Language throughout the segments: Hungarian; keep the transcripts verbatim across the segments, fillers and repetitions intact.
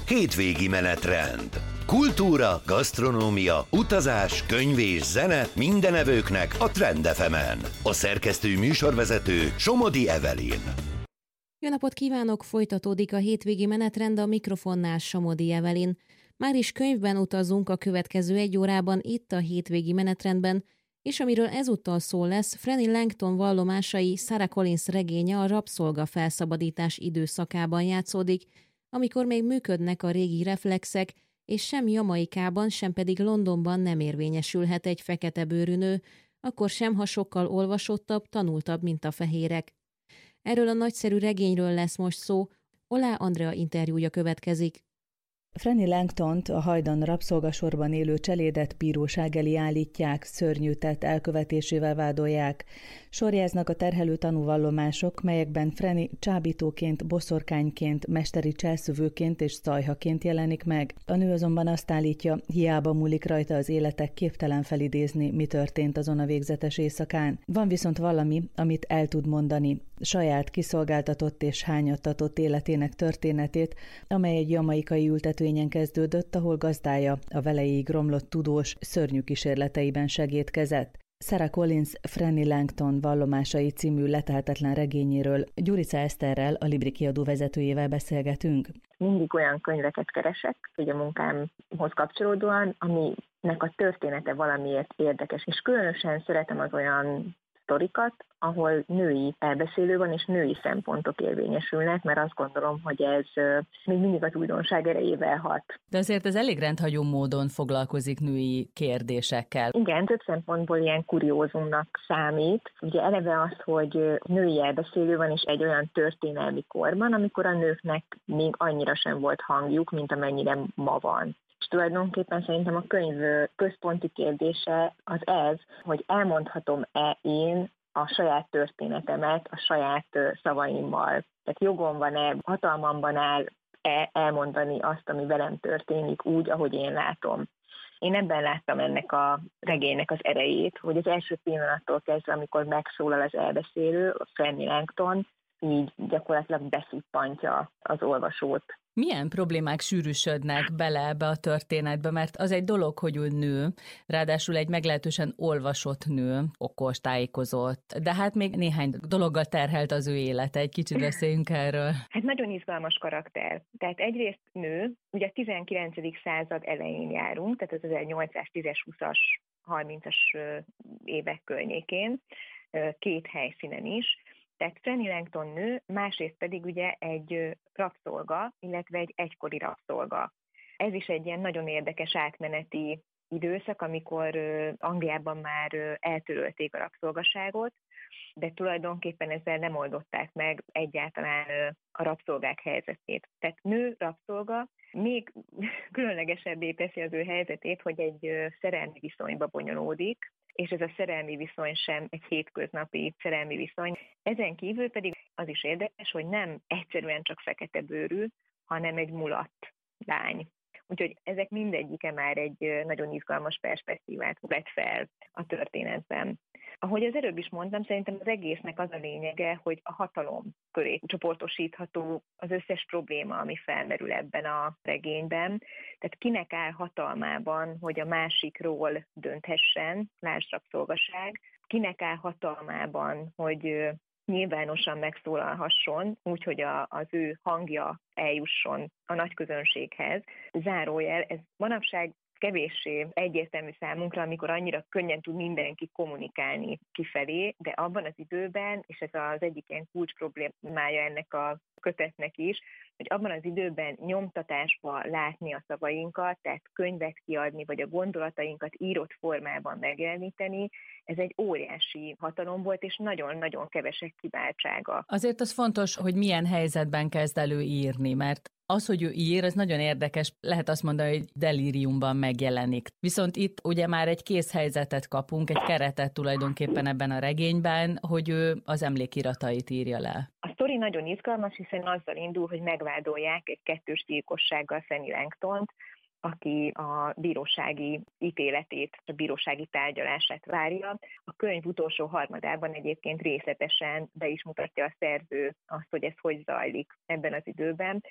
Hétvégi menetrend. Kultúra, gasztronómia, utazás, könyv és zene minden evőknek a Trend ef emen. A szerkesztő műsorvezető Somodi Evelyn. Jó napot kívánok! Folytatódik a hétvégi menetrend, a mikrofonnál Somodi Evelyn. Már is könyvben utazunk a következő egy órában itt a hétvégi menetrendben, és amiről ezúttal szó lesz, Franny Langton vallomásai Sarah Collins regénye a rabszolga felszabadítás időszakában játszódik, amikor még működnek a régi reflexek, és sem Jamaikában, sem pedig Londonban nem érvényesülhet egy fekete bőrű nő, akkor sem, ha sokkal olvasottabb, tanultabb, mint a fehérek. Erről a nagyszerű regényről lesz most szó, Olá Andrea interjúja következik. Franny Langtont, a hajdan rabszolgasorban élő cselédet bíróság elé állítják, szörnyű tett elkövetésével vádolják. Sorjáznak a terhelő tanúvallomások, melyekben Franny csábítóként, boszorkányként, mesteri cselszövőként és szajhaként jelenik meg. A nő azonban azt állítja, hiába múlik rajta az életek, képtelen felidézni, mi történt azon a végzetes éjszakán. Van viszont valami, amit el tud mondani, saját kiszolgáltatott és hányattatott életének történetét, amely egy jamaikai ültetvényen kezdődött, ahol gazdája a veleig romlott tudós szörnyű kísérleteiben segédkezett. Sarah Collins Franny Langton vallomásai című leteltetlen regényéről Gyurica Eszterrel, a Libri kiadó vezetőjével beszélgetünk. Mindig olyan könyveket keresek, hogy a munkámhoz kapcsolódóan, aminek a története valamiért érdekes, és különösen szeretem az olyan sztorikat, ahol női elbeszélő van, és női szempontok érvényesülnek, mert azt gondolom, hogy ez még mindig az újdonság erejével hat. De azért ez elég rendhagyó módon foglalkozik női kérdésekkel. Igen, több szempontból ilyen kuriózumnak számít. Ugye eleve az, hogy női elbeszélő van, és egy olyan történelmi korban, amikor a nőknek még annyira sem volt hangjuk, mint amennyire ma van. És tulajdonképpen szerintem a könyv központi kérdése az ez, hogy elmondhatom-e én a saját történetemet a saját szavaimmal. Tehát jogom van-e, hatalmamban áll-e elmondani azt, ami velem történik úgy, ahogy én látom. Én ebben láttam ennek a regénynek az erejét, hogy az első pillanattól kezdve, amikor megszólal az elbeszélő, a Franny Langton, így gyakorlatilag beszippantja az olvasót. Milyen problémák sűrűsödnek bele ebbe a történetbe, mert az egy dolog, hogy ő nő, ráadásul egy meglehetősen olvasott nő, okos, tájékozott, de hát még néhány dologgal terhelt az ő élete, egy kicsit beszéljünk erről. Hát nagyon izgalmas karakter. Tehát egyrészt nő, ugye a tizenkilencedik század elején járunk, tehát az ezernyolcszáztízes, húszas, harmincas évek környékén, két helyszínen is. Tehát Franny Langton nő, másrészt pedig ugye egy rabszolga, illetve egy egykori rabszolga. Ez is egy ilyen nagyon érdekes átmeneti időszak, amikor Angliában már eltörölték a rabszolgaságot, de tulajdonképpen ezzel nem oldották meg egyáltalán a rabszolgák helyzetét. Tehát nő, rabszolga, még különlegesebbé teszi az ő helyzetét, hogy egy szerelmi viszonyba bonyolódik, és ez a szerelmi viszony sem egy hétköznapi szerelmi viszony. Ezen kívül pedig az is érdekes, hogy nem egyszerűen csak fekete bőrű, hanem egy mulatt lány. Úgyhogy ezek mindegyike már egy nagyon izgalmas perspektívát vett fel a történetben. Ahogy az előbb is mondtam, szerintem az egésznek az a lényege, hogy a hatalom köré csoportosítható az összes probléma, ami felmerül ebben a regényben. Tehát kinek áll hatalmában, hogy a másikról dönthessen, lásd rabszolgaság, kinek áll hatalmában, hogy nyilvánosan megszólalhasson, úgyhogy a, az ő hangja eljusson a nagy közönséghez. Zárójel, ez manapság kevéssé egyértelmű számunkra, amikor annyira könnyen tud mindenki kommunikálni kifelé, de abban az időben, és ez az egyik ilyen kulcs problémája ennek a kötetnek is, hogy abban az időben nyomtatásba látni a szavainkat, tehát könyvet kiadni, vagy a gondolatainkat írott formában megjeleníteni, ez egy óriási hatalom volt, és nagyon-nagyon kevesek kiváltsága. Azért az fontos, hogy milyen helyzetben kezd elő írni, mert az, hogy ő ír, az nagyon érdekes, lehet azt mondani, hogy delíriumban megjelenik. Viszont itt ugye már egy kész helyzetet kapunk, egy keretet tulajdonképpen ebben a regényben, hogy ő az emlékiratait írja le. A sztori nagyon izgalmas, hiszen azzal indul, hogy megvádolják egy kettős gyilkossággal Franny Langtont, aki a bírósági ítéletét, a bírósági tárgyalását várja. A könyv utolsó harmadában egyébként részletesen be is mutatja a szerző azt, hogy ez hogy zajlik ebben az időben,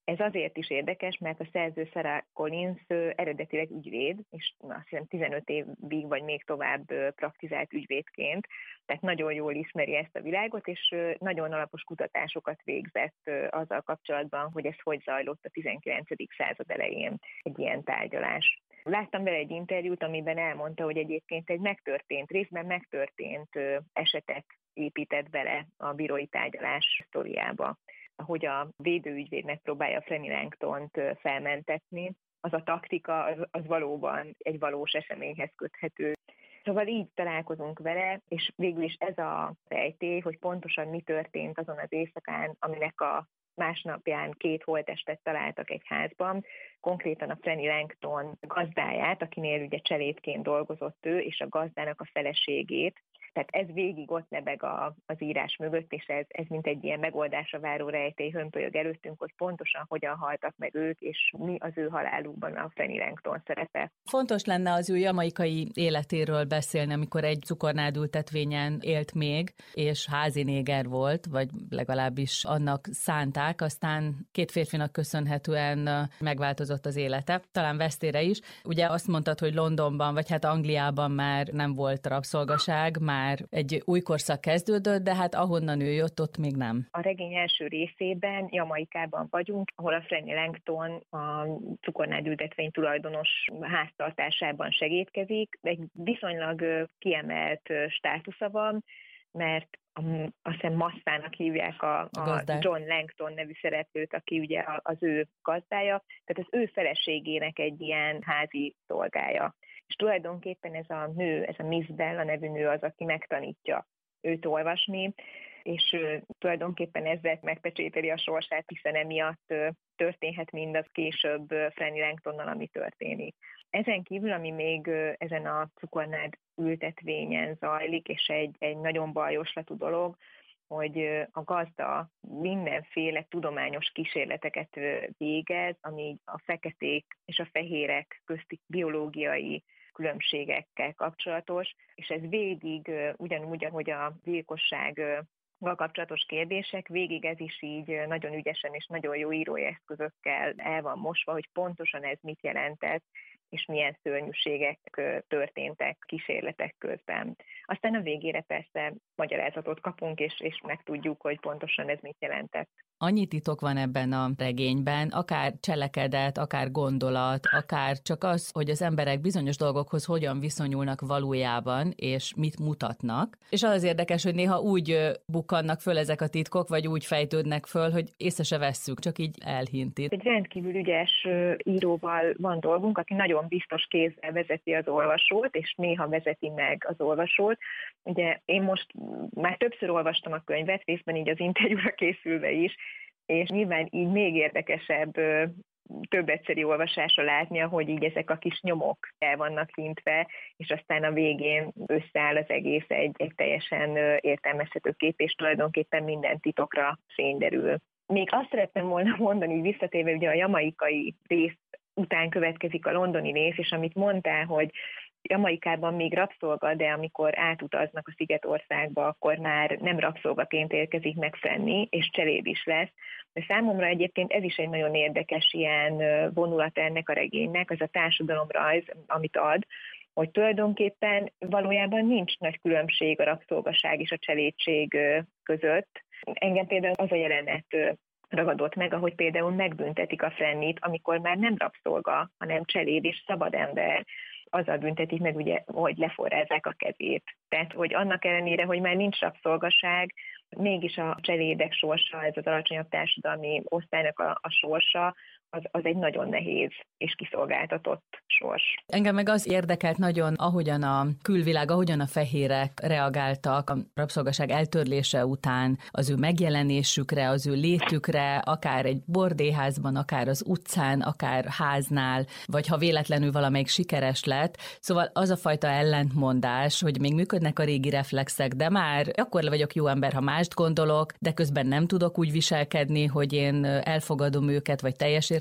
Ez azért is érdekes, mert a szerző Sarah Collins eredetileg ügyvéd, és azt hiszem tizenöt évig vagy még tovább praktizált ügyvédként, tehát nagyon jól ismeri ezt a világot, és nagyon alapos kutatásokat végzett azzal kapcsolatban, hogy ez hogy zajlott a tizenkilencedik század elején egy ilyen tárgyalás. Láttam vele egy interjút, amiben elmondta, hogy egyébként egy megtörtént, részben megtörtént esetek épített bele a bírói tárgyalás sztoriába. Hogy a védőügyvéd megpróbálja Franny Langtont felmentetni, az a taktika, az, az valóban egy valós eseményhez köthető. Szóval így találkozunk vele, és végül is ez a rejtély, hogy pontosan mi történt azon az éjszakán, aminek a másnapján két holttestet találtak egy házban, konkrétan a Franny Langton gazdáját, akinél ugye cselédként dolgozott ő, és a gazdának a feleségét. Tehát ez végig ott lebeg a, az írás mögött, és ez, ez mint egy ilyen megoldásra váró rejtély hömpölyög előttünk, hogy pontosan hogyan haltak meg ők, és mi az ő halálukban a Franny Langton szerepe. Fontos lenne az ő jamaikai életéről beszélni, amikor egy cukornádültetvényen élt még, és házi néger volt, vagy legalábbis annak szánták, aztán két férfinak köszönhetően megváltozott az élete, talán vesztére is. Ugye azt mondtad, hogy Londonban, vagy hát Angliában már nem volt rabszolgaság, már már egy új korszak kezdődött, de hát ahonnan ő jött, ott még nem. A regény első részében Jamaikában vagyunk, ahol a Franny Langton a cukornádültetvény tulajdonos háztartásában segítkezik. Egy viszonylag kiemelt státusza van, mert azt hiszem Masszának hívják a, a John Langton nevű szereplőt, aki ugye az ő gazdája, tehát az ő feleségének egy ilyen házi szolgája. És tulajdonképpen ez a nő, ez a Miss Bella nevű nő az, aki megtanítja őt olvasni, és tulajdonképpen ezzel megpecsételi a sorsát, hiszen emiatt történhet mindaz később Franny Langtonnal, ami történik. Ezen kívül, ami még ezen a cukornád ültetvényen zajlik, és egy, egy nagyon bajoslatú dolog, hogy a gazda mindenféle tudományos kísérleteket végez, ami a feketék és a fehérek közti biológiai különbségekkel kapcsolatos, és ez végig ugyanúgy, ahogy a gyilkossággal kapcsolatos kérdések, végig ez is így nagyon ügyesen és nagyon jó írói eszközökkel el van mosva, hogy pontosan ez mit jelentett, és milyen szörnyűségek történtek kísérletek közben. Aztán a végére persze magyarázatot kapunk, és, és megtudjuk, hogy pontosan ez mit jelentett. Annyi titok van ebben a regényben, akár cselekedet, akár gondolat, akár csak az, hogy az emberek bizonyos dolgokhoz hogyan viszonyulnak valójában, és mit mutatnak. És az érdekes, hogy néha úgy bukkannak föl ezek a titkok, vagy úgy fejtődnek föl, hogy észre se vesszük, csak így elhinti. Egy rendkívül ügyes íróval van dolgunk, aki nagyon biztos kézzel vezeti az olvasót, és néha vezeti meg az olvasót. Ugye én most már többször olvastam a könyvet, részben így az interjúra készülve is, és nyilván így még érdekesebb több egyszeri olvasásra látnia, hogy így ezek a kis nyomok el vannak hintve, és aztán a végén összeáll az egész egy, egy teljesen értelmezhető kép, és tulajdonképpen minden titokra fény derül. Még azt szeretném volna mondani, visszatérve ugye a jamaikai rész után következik a londoni rész, és amit mondtál, hogy Jamaikában még rabszolga, de amikor átutaznak a Szigetországba, akkor már nem rabszolgaként érkezik meg Franny, és cseléd is lesz. De számomra egyébként ez is egy nagyon érdekes ilyen vonulat ennek a regénynek, az a társadalomrajz, amit ad, hogy tulajdonképpen valójában nincs nagy különbség a rabszolgaság és a cselédség között. Engem például az a jelenet ragadott meg, ahogy például megbüntetik a Frannyt, amikor már nem rabszolga, hanem cseléd és szabad ember, azzal büntetik meg, ugye, hogy leforrázzák a kezét. Tehát, hogy annak ellenére, hogy már nincs rabszolgaság, mégis a cselédek sorsa, ez az alacsonyabb társadalmi osztálynak a, a sorsa, az, az egy nagyon nehéz és kiszolgáltatott sors. Engem meg az érdekelt nagyon, ahogyan a külvilág, ahogyan a fehérek reagáltak a rabszolgaság eltörlése után az ő megjelenésükre, az ő létükre, akár egy bordéházban, akár az utcán, akár háznál, vagy ha véletlenül valamelyik sikeres lett. Szóval az a fajta ellentmondás, hogy még működnek a régi reflexek, de már akkor vagyok jó ember, ha mást gondolok, de közben nem tudok úgy viselkedni, hogy én elfogadom őket, vagy teljes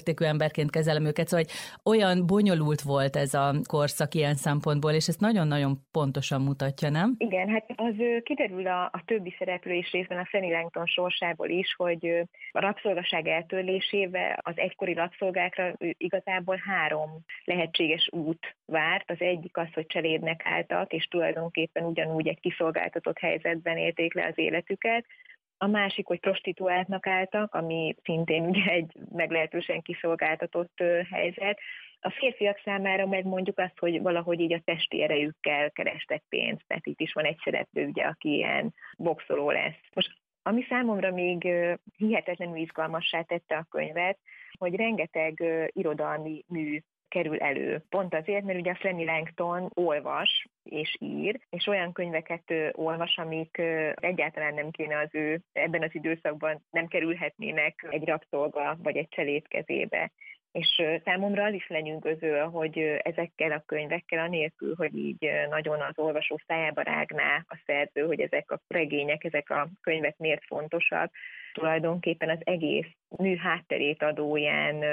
értékű emberként kezelem őket, szóval olyan bonyolult volt ez a korszak ilyen szempontból, és ezt nagyon-nagyon pontosan mutatja, nem? Igen, hát az kiderül a, a többi szereplő és részben a Fanny Langton sorsából is, hogy a rabszolgaság eltörlésével az egykori rabszolgákra igazából három lehetséges út várt. Az egyik az, hogy cselédnek álltak, és tulajdonképpen ugyanúgy egy kiszolgáltatott helyzetben élték le az életüket. A másik, hogy prostituáltnak álltak, ami szintén ugye egy meglehetősen kiszolgáltatott helyzet. A férfiak számára meg mondjuk azt, hogy valahogy így a testi erejükkel kerestek pénzt, mert itt is van egy szereplő, ugye, aki ilyen boxoló lesz. Most ami számomra még hihetetlenül izgalmassá tette a könyvet, hogy rengeteg irodalmi mű kerül elő. Pont azért, mert ugye a Fanny Langton olvas és ír, és olyan könyveket olvas, amik egyáltalán nem kéne az ő ebben az időszakban nem kerülhetnének egy rabszolga vagy egy cseléd kezébe. És számomra az is lenyűgöző, hogy ezekkel a könyvekkel, anélkül, hogy így nagyon az olvasó szájába rágná a szerző, hogy ezek a regények, ezek a könyvek miért fontosak, tulajdonképpen az egész mű hátterét adó ilyen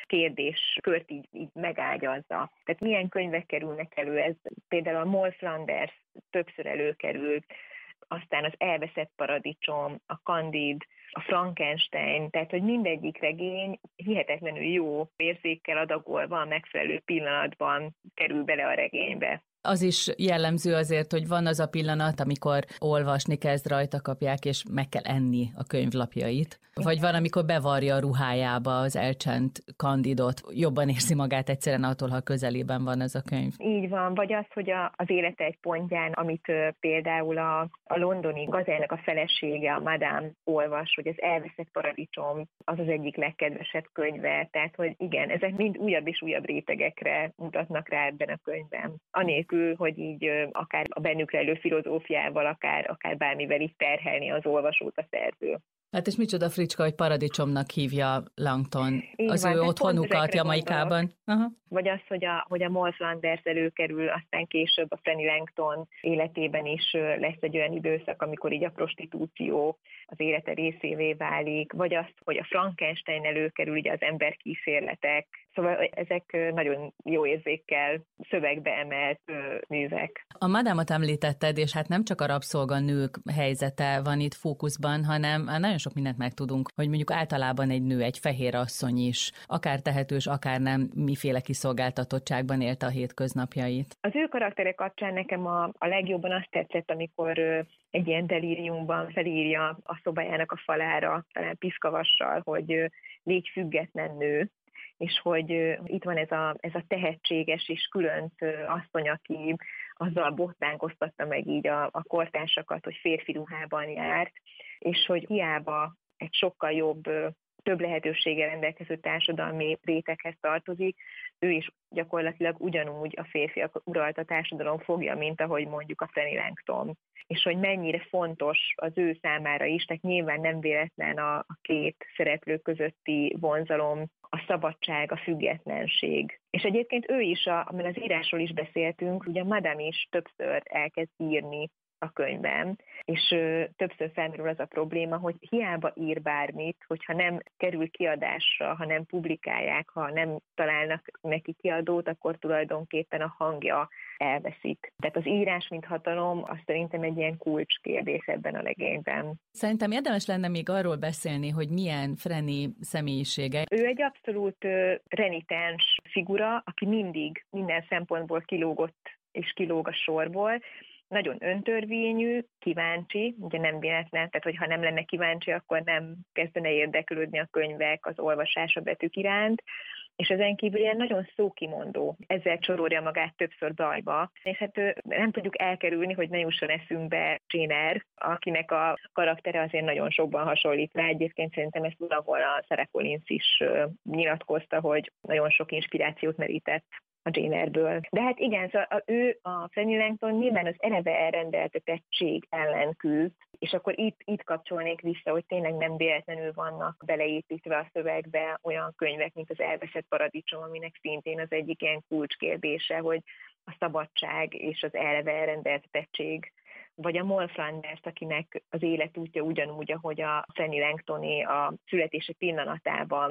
kérdéskört így, így megágyazza. Tehát milyen könyvek kerülnek elő, ez például a Moll Flanders többször előkerült, aztán az Elveszett paradicsom, a Candide, a Frankenstein, tehát hogy mindegyik regény hihetetlenül jó érzékkel adagolva a megfelelő pillanatban kerül bele a regénybe. Az is jellemző azért, hogy van az a pillanat, amikor olvasni kezd, rajta kapják, és meg kell enni a könyvlapjait. Vagy van, amikor bevarja a ruhájába az elcsent Candidot, jobban érzi magát egyszerűen attól, ha közelében van ez a könyv. Így van, vagy az, hogy a, az élete egy pontján, amit uh, például a, a londoni gazdájának a felesége, a Madame olvas, hogy az Elveszett paradicsom az az egyik legkedvesebb könyve, tehát hogy igen, ezek mind újabb és újabb rétegekre mutatnak rá ebben a könyvben. Anélkül, hogy így uh, akár a bennük rejlő filozófiával, akár, akár bármivel így terhelni az olvasót a szerző. Hát és micsoda fricska, hogy paradicsomnak hívja Langton Így az van, ő otthonukat Jamaikában. Aha. Vagy az, hogy a, hogy a Moll Flanders előkerül, aztán később a Fanny Langton életében is lesz egy olyan időszak, amikor így a prostitúció az élete részévé válik, vagy az, hogy a Frankenstein előkerül, ugye az emberkísérletek. Szóval ezek nagyon jó érzékkel szövegbe emelt művek. A Madámot említetted, és hát nem csak a rabszolganők helyzete van itt fókuszban, hanem nagyon sok mindent megtudunk, hogy mondjuk általában egy nő, egy fehér asszony is, akár tehetős, akár nem, miféle kiszolgáltatottságban élte a hétköznapjait. Az ő karaktere kapcsán nekem a, a legjobban azt tetszett, amikor egy ilyen delíriumban felírja a szobájának a falára, talán piszkavassal, hogy légy független nő, és hogy itt van ez a, ez a tehetséges és különc asszony, aki azzal bottánkoztatta meg így a, a kortársakat, hogy férfi ruhában járt, és hogy hiába egy sokkal jobb, több lehetőséggel rendelkező társadalmi réteghez tartozik, ő is gyakorlatilag ugyanúgy a férfiak uralta társadalom fogja, mint ahogy mondjuk a Fanny Langton. És hogy mennyire fontos az ő számára is, tehát nyilván nem véletlen a, a két szereplő közötti vonzalom, a szabadság, a függetlenség. És egyébként ő is, a, amin az írásról is beszéltünk, ugye a Madame is többször elkezd írni a könyvben, és ö, többször felmerül az a probléma, hogy hiába ír bármit, hogyha nem kerül kiadásra, ha nem publikálják, ha nem találnak neki kiadót, akkor tulajdonképpen a hangja elveszik. Tehát az írás, mint hatalom, az szerintem egy ilyen kulcskérdés ebben a regényben. Szerintem érdemes lenne még arról beszélni, hogy milyen Franny személyisége. Ő egy abszolút uh, renitens figura, aki mindig minden szempontból kilógott és kilóg a sorból. Nagyon öntörvényű, kíváncsi, ugye nem véletlen, tehát hogyha nem lenne kíváncsi, akkor nem kezdene érdeklődni a könyvek, az olvasás, a betűk iránt, és ezen kívül ilyen nagyon szókimondó, ezzel csorolja magát többször bajba, és hát nem tudjuk elkerülni, hogy ne jusson eszünkbe Jane Eyre, akinek a karaktere azért nagyon sokban hasonlít rá. Egyébként szerintem ezt valahol a Sarah Collins is nyilatkozta, hogy nagyon sok inspirációt merített a Jane Eyre-ből. De hát igen, szóval a, ő, a Fanny Langton nyilván az eleve elrendeltetettség ellen küzd, és akkor itt, itt kapcsolnék vissza, hogy tényleg nem véletlenül vannak beleépítve a szövegbe olyan könyvek, mint az Elveszett paradicsom, aminek szintén az egyik ilyen kulcskérdése, hogy a szabadság és az eleve elrendeltetettség, vagy a Moll Flanders, akinek az életútja ugyanúgy, ahogy a Fanny Langtoné a születése pillanatában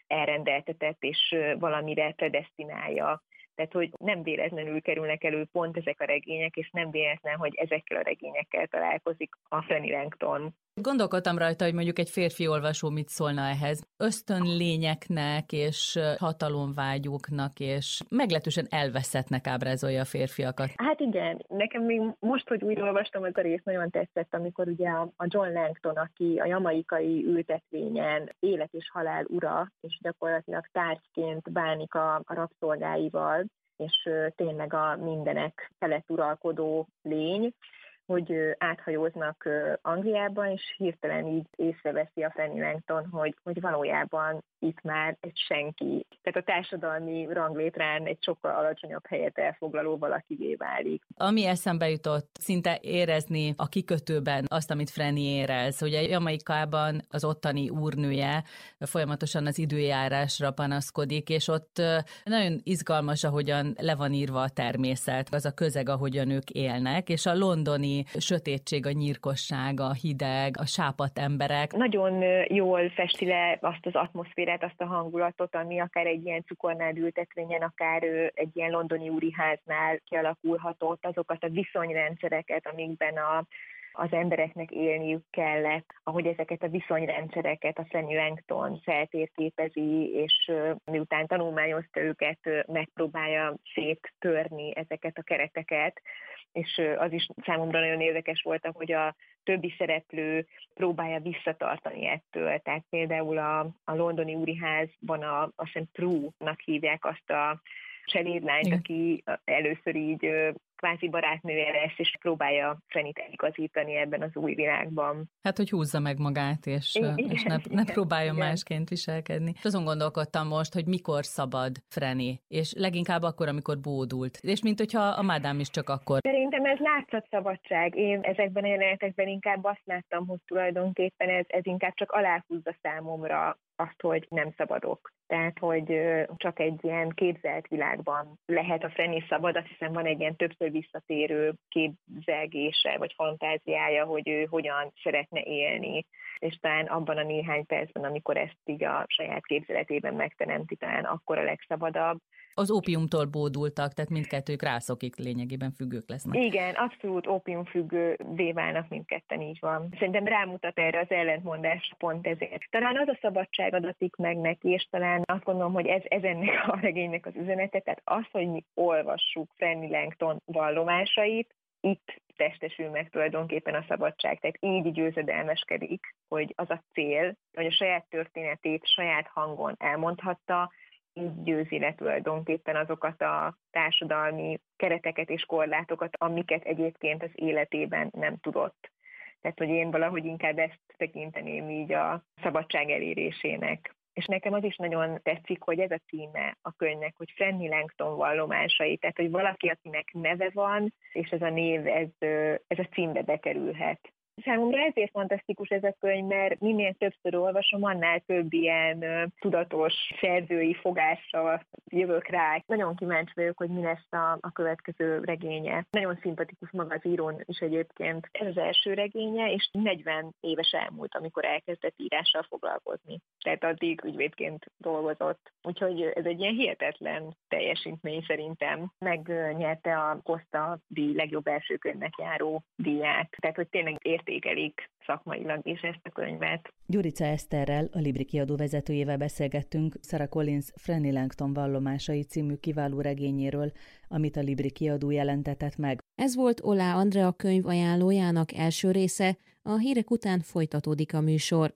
elrendeltetett és valamire predesztinálja. Tehát, hogy nem véletlenül kerülnek elő pont ezek a regények, és nem véletlen, hogy ezekkel a regényekkel találkozik a Fanny Langton. Gondolkodtam rajta, hogy mondjuk egy férfi olvasó mit szólna ehhez. Ösztönlényeknek és hatalomvágyóknak és meglehetősen elveszettnek ábrázolja a férfiakat. Hát igen, nekem még most, hogy újra olvastam, az a rész nagyon tetszett, amikor ugye a John Langton, aki a jamaikai ültetvényen élet és halál ura, és gyakorlatilag tárgyként bánik a, a rabszolgáival, és tényleg a mindenek felett uralkodó lény, hogy áthajóznak Angliában, és hirtelen így észreveszi a Fanny Langton, hogy, hogy valójában itt már egy senki, tehát a társadalmi ranglétrán egy sokkal alacsonyabb helyet elfoglaló valakivé válik. Ami eszembe jutott, szinte érezni a kikötőben azt, amit Franny érez. Ugye Jamaikában az ottani úrnője folyamatosan az időjárásra panaszkodik, és ott nagyon izgalmas, ahogyan le van írva a természet, az a közeg, ahogyan ők élnek, és a londoni sötétség, a nyírkosság, a hideg, a sápadt emberek. Nagyon jól festi le azt az atmoszférát, azt a hangulatot, ami akár egy ilyen cukornád ültetvényen, akár egy ilyen londoni úriháznál kialakulhatott, azokat a viszonyrendszereket, amikben a az embereknek élniük kellett, ahogy ezeket a viszonyrendszereket a Fanny Langton feltérképezi, és miután tanulmányozta őket, megpróbálja széttörni ezeket a kereteket, és az is számomra nagyon érdekes volt, hogy a többi szereplő próbálja visszatartani ettől. Tehát például a, a londoni úriházban a, azt hiszem Prue-nak hívják azt a cselédlányt, aki először így kvázi barátnője lesz, és próbálja Fannyt eligazítani ebben az új világban. Hát, hogy húzza meg magát, és, igen, és ne, ne próbáljon igen. másként viselkedni. Azon gondolkodtam most, hogy mikor szabad Franny, és leginkább akkor, amikor bódult. És mint hogyha a Madame is csak akkor. Szerintem ez látszatszabadság. Én ezekben a jelenetekben inkább azt láttam, hogy tulajdonképpen ez, ez inkább csak aláhúzza számomra azt, hogy nem szabadok. Tehát, hogy csak egy ilyen képzelt világban lehet a Franny szabad, azt hiszem van egy ilyen többször visszatérő képzelgése, vagy fantáziája, hogy ő hogyan szeretne élni, és talán abban a néhány percben, amikor ezt így a saját képzeletében megteremti, talán akkor a legszabadabb. Az ópiumtól bódultak, tehát mindkettők rászokik, lényegében függők lesznek. Igen, abszolút ópiumfüggővé válnak mindketten, így van. Szerintem rámutat erre az ellentmondás pont ezért. Talán az a szabadság adatik meg neki, és talán azt gondolom, hogy ez, ez ennek a regénynek az üzenete, tehát az, hogy mi olvassuk Fanny Langton vallomásait, itt testesül meg tulajdonképpen a szabadság, tehát így győzedelmeskedik, hogy az a cél, hogy a saját történetét saját hangon elmondhatta, így győzi le tulajdonképpen azokat a társadalmi kereteket és korlátokat, amiket egyébként az életében nem tudott. Tehát, hogy én valahogy inkább ezt tekinteném így a szabadság elérésének. És nekem az is nagyon tetszik, hogy ez a címe a könyvnek, hogy Fanny Langton vallomásai, tehát, hogy valaki, akinek neve van, és ez a név, ez, ez a címbe bekerülhet. Számomra ezért fantasztikus ez a könyv, mert minél többször olvasom, annál több ilyen uh, tudatos szerzői fogásra jövök rá. Nagyon kíváncsi vagyok, hogy mi lesz a, a következő regénye. Nagyon szimpatikus maga az írón is egyébként. Ez az első regénye, és negyven éves elmúlt, amikor elkezdett írással foglalkozni. Tehát addig ügyvédként dolgozott. Úgyhogy ez egy ilyen hihetetlen teljesítmény szerintem. Megnyerte a Costa díj legjobb első könyvnek járó díját. Tehát, hogy tényleg értékelik szakmailag is ezt a könyvet. Gyurica Eszterrel, a Libri kiadó vezetőjével beszélgettünk Sarah Collins Fanny Langton vallomásai című kiváló regényéről, amit a Libri kiadó jelentetett meg. Ez volt Oláh Andrea könyv ajánlójának első része, a hírek után folytatódik a műsor.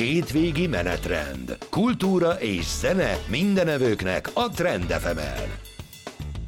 Hétvégi menetrend. Kultúra és zene mindenevőknek a Trend ef emen.